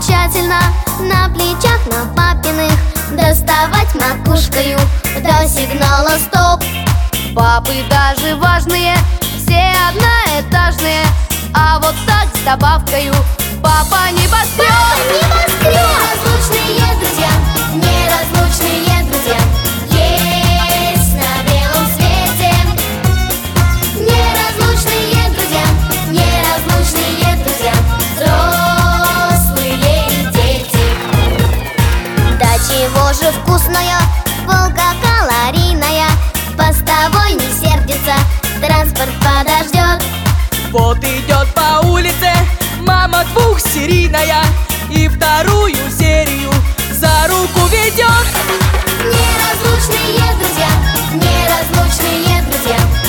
тщательно на плечах на папиных доставать макушкою до сигнала стоп. Папы даже важные, все одноэтажные, а вот так с добавкою папа небоскреб. Неразлучные друзья, неразлучные друзья есть на белом свете. Неразлучные друзья, неразлучные друзья, взрослые и дети. Да чего же вкусная булка калорийная, постовой не сердится, транспорт подождет. Вот идет по улице мама двухсерийная и вторую серию за руку ведет. Неразлучные друзья, неразлучные друзья